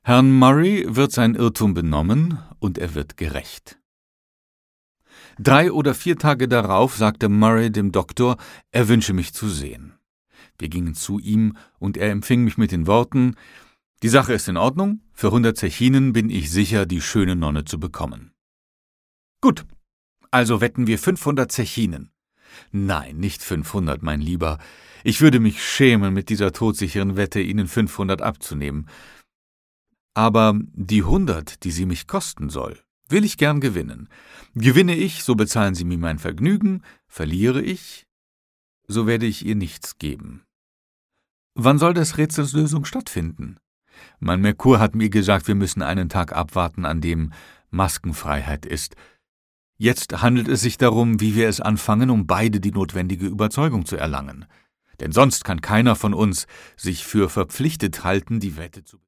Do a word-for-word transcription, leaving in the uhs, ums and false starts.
Herrn Murray wird sein Irrtum benommen und er wird gerächt. Drei oder vier Tage darauf sagte Murray dem Doktor, er wünsche mich zu sehen. Wir gingen zu ihm, und er empfing mich mit den Worten: »Die Sache ist in Ordnung, für hundert Zechinen bin ich sicher, die schöne Nonne zu bekommen.« »Gut, also wetten wir fünfhundert Zechinen.« »Nein, nicht fünfhundert, mein Lieber. Ich würde mich schämen, mit dieser todsicheren Wette Ihnen fünfhundert abzunehmen. Aber die hundert, die sie mich kosten soll, will ich gern gewinnen. Gewinne ich, so bezahlen Sie mir mein Vergnügen, verliere ich, so werde ich ihr nichts geben.« »Wann soll des Rätsels Lösung stattfinden?« »Mein Merkur hat mir gesagt, wir müssen einen Tag abwarten, an dem Maskenfreiheit ist. Jetzt handelt es sich darum, wie wir es anfangen, um beide die notwendige Überzeugung zu erlangen. Denn sonst kann keiner von uns sich für verpflichtet halten, die Wette zu